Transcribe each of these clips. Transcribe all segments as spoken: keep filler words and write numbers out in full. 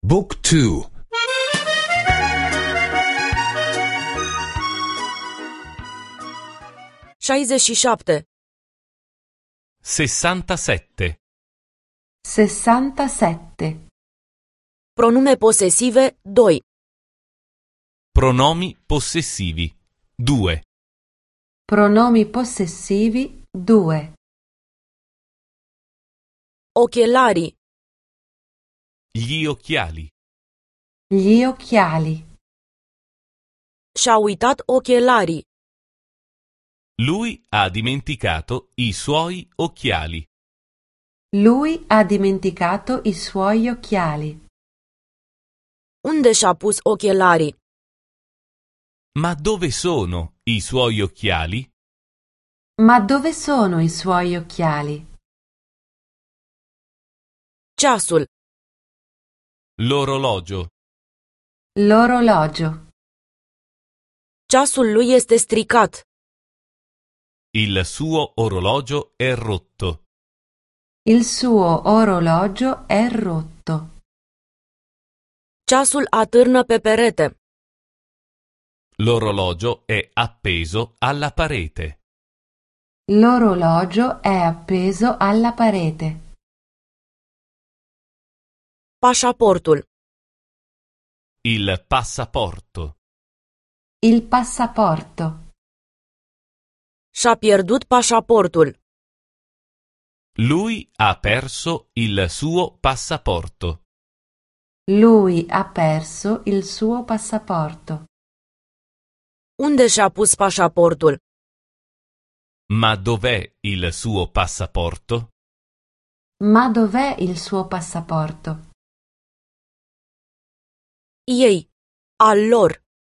Book two. șaizeci și șapte. sessantasette. sessantasette. Pronume posesive doi. Pronomi possessivi due. Pronomi possessivi due. Ochelari. Gli occhiali. Gli occhiali. Și-a uitat ochelarii. Lui ha dimenticato i suoi occhiali. Lui ha dimenticato i suoi occhiali. Unde și-a pus ochelarii? Ma dove sono i suoi occhiali? Ma dove sono i suoi occhiali? Ceasul. L'orologio. L'orologio. Ceasul lui este stricat. Il suo orologio è rotto. Il suo orologio è rotto. Ceasul atârnă pe perete. L'orologio è appeso alla parete. L'orologio è appeso alla parete. Pașaportul. Il passaporto. Il passaporto. Și-a pierdut pașaportul. Lui ha perso il suo passaporto. Lui ha perso il suo passaporto. Unde și-a pus pașaportul? Ma dov'è il suo passaporto? Ma dov'è il suo passaporto? Ei. Al lor.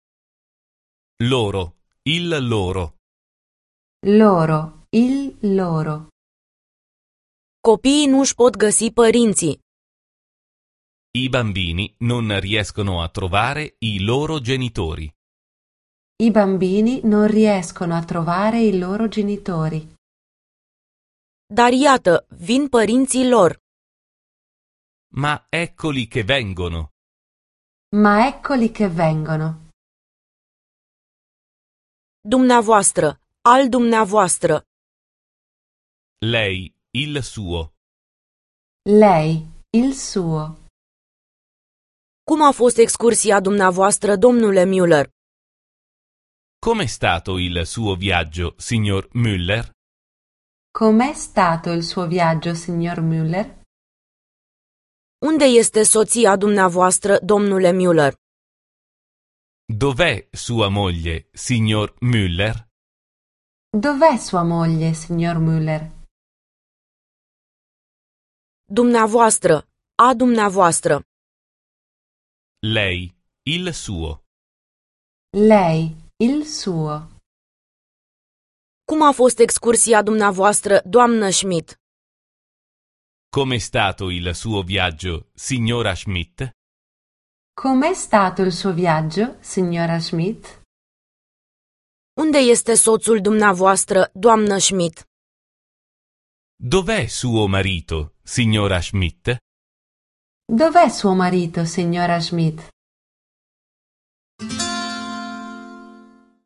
Loro. Il loro. Loro, il loro. Copiii nu-și pot găsi părinții. I bambini non riescono a trovare i loro genitori. I bambini non riescono a trovare i loro genitori. Dar iată, vin părinții lor. Ma eccoli che vengono. Ma eccoli che vengono. Dumneavoastră. Al dumneavoastră. Lei, il suo. Lei, il suo. Cum a fost excursia dumneavoastră, domnule Müller? Com'è stato il suo viaggio, signor Müller? Com'è stato il suo viaggio, signor Müller? Unde este soția dumneavoastră, domnule Müller? Dov'è sua moglie, signor Müller? Dov'è sua moglie, signor Müller? Dumneavoastră. A dumneavoastră. Lei, il suo. Lei, il suo. Cum a fost excursia dumneavoastră, doamnă Schmidt? Com'è stato il suo viaggio, signora Schmidt? Com'è stato il suo viaggio, signora Schmidt? Unde este soțul dumneavoastră, doamnă Schmidt? Dov'è suo marito, signora Schmidt? Dov'è suo marito, signora Schmidt?